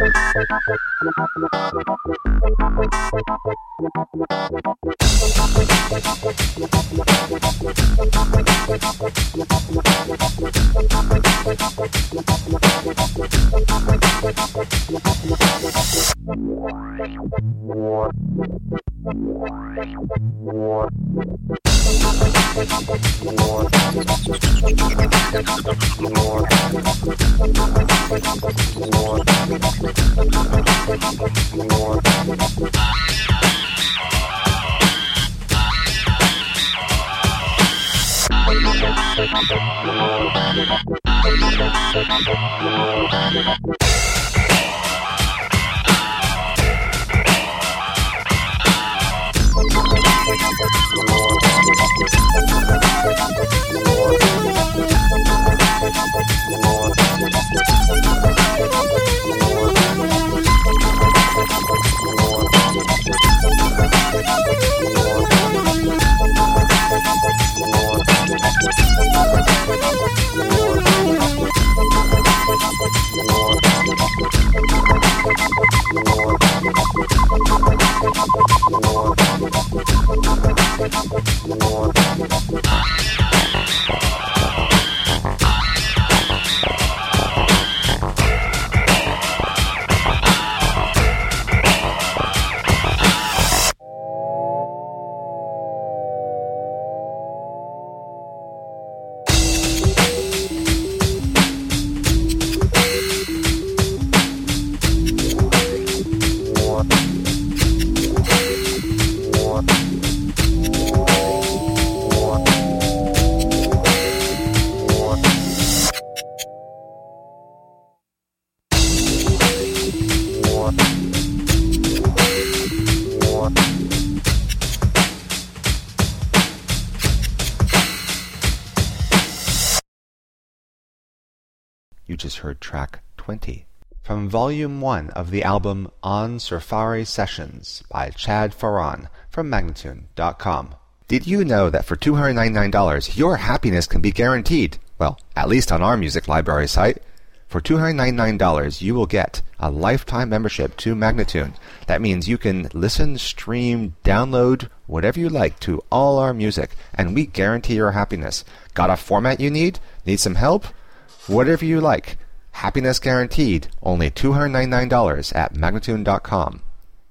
You just heard track 20 from Volume 1 of the album On Surfari Sessions by Chad Farran from Magnatune.com. Did you know that for $299 your happiness can be guaranteed? Well, at least on our music library site. For $299 you will get a lifetime membership to Magnatune. That means you can listen, stream, download, whatever you like to all our music, and we guarantee your happiness. Got a format you need? Need some help? Whatever you like. Happiness guaranteed. Only $299 at Magnatune.com.